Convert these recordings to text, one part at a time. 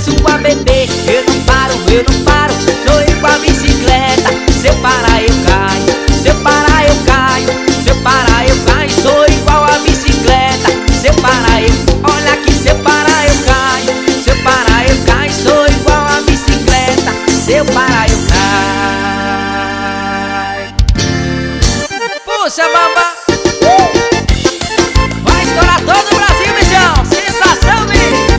começo a beber, eu não paro, sou igual a bicicleta. Se eu parar eu caio, se eu parar eu caio, se eu parar eu caio, sou igual a bicicleta. Se eu parar eu, olha aqui, se eu parar eu caio, se eu parar eu caio, sou igual a bicicleta. Se eu parar eu caio. Puxa, bamba, vai estourar todo o Brasil, bichão. Sensação, bicho.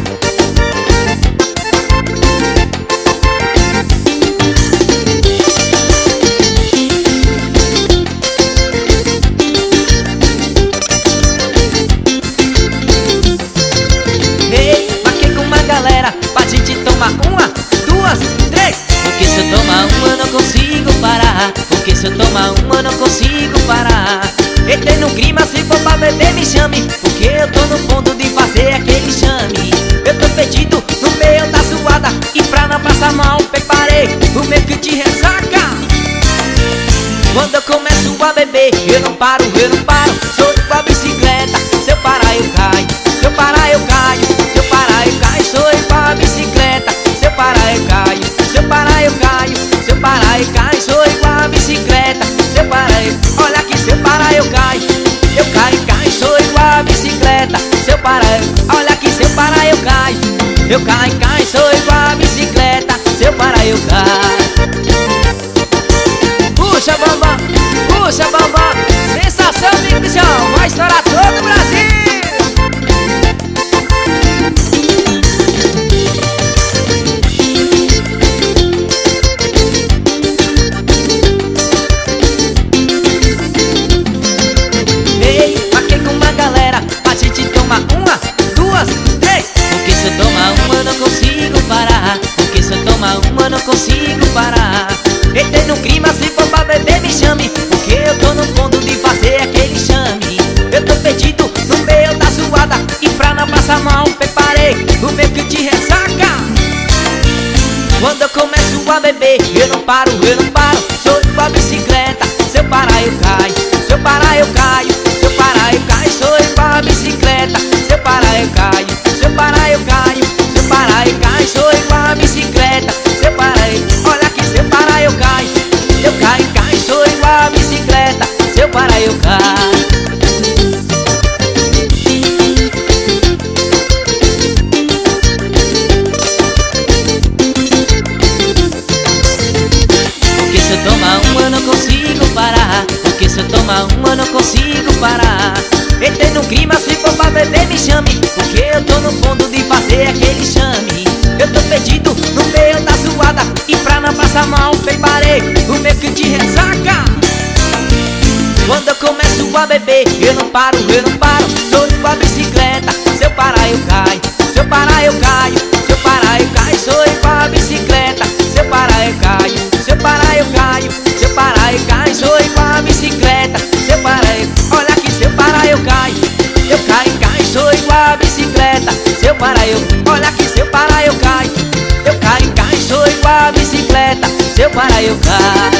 Ei, marquei com uma galera pra gente tomar uma, duas, três. Porque se eu tomar uma eu não consigo parar. Porque se eu tomar uma eu não consigo parar. Entrei no clima, se for pra beber me chame. Porque eu tô no ponto de fazer aquele chame. Eu tô perdido no meio da zoada. E pra não passar mal preparei o meu kit de ressaca. Quando eu começo a beber eu não paro, sou igual a bicicleta. Se eu parar eu caio, se eu parar eu caio, se eu parar eu caio, sou igual a bicicleta. Se eu parar eu caio, se eu parar eu caio, se eu parar eu caio, sou igual a bicicleta. Se eu parar eu, olha aqui, se eu parar eu caio, caio, sou igual a bicicleta. Se eu parar eu, olha aqui, se eu parar eu caio, caio, sou igual a bicicleta. Se eu parar eu caio. Puxa, bamba, sensação, bichão, vai estourar todo o Brasil. Ei, marquei com uma galera pra gente tomar uma, duas, três. Porque se eu tomar uma eu não consigo parar. Porque se eu tomar uma eu não consigo parar. Entrei no clima, se for pra beber me chame. Porque eu tô no ponto de fazer aquele chame. Eu tô perdido no meio da zoada. E pra não passar mal preparei o meu kit de ressaca. Quando eu começo a beber eu não paro, sou igual a bicicleta. Se eu parar eu caio, se eu parar eu caio, se eu parar eu caio, sou igual a bicicleta. Se eu parar eu caio, se eu parar eu caio, se eu parar eu caio, sou igual a bicicleta. Se eu parar eu, olha aqui, se eu parar eu caio, caio, sou igual a bicicleta. Se eu parar eu caio. Porque se eu tomar uma eu não consigo parar. Porque se eu tomar uma eu não consigo parar. Entrei no clima, se for pra beber me chame. Porque eu tô no ponto de fazer aquele chame. Eu tô perdido no meio da zoada. E pra não passar mal preparei o meu kit de ressaca. Quando eu começo a beber eu não paro, sou igual a bicicleta. Se eu parar eu caio, se eu parar eu caio, se eu parar eu caio, sou igual a bicicleta. Se eu parar eu caio, se eu parar eu caio, se eu parar eu caio, sou igual a bicicleta. Se eu parar eu, olha aqui, se eu parar eu caio, caio, sou igual a bicicleta. Se eu parar eu, olha aqui, se eu parar eu caio, caio, sou igual a bicicleta. Se eu parar eu caio.